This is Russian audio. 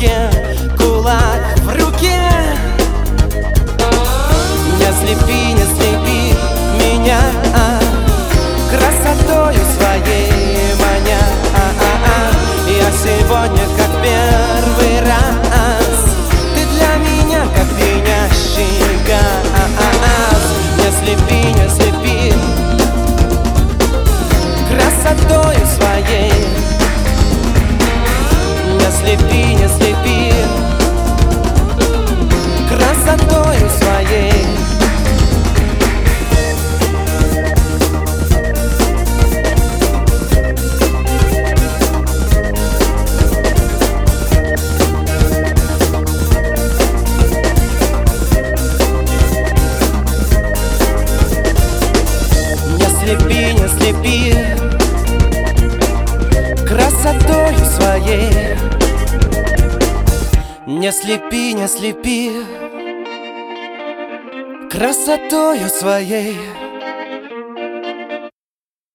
руке, кулак в руке. Не слепи, не слепи меня красотою своей маня. Я сегодня как первый раз, ты для меня как пьянящий газ. Не слепи, не слепи красотою своей. Не слепи, не слепи красотою своей. Не слепи, не слепи красотою своей. Не слепи, не слепи красотою своей.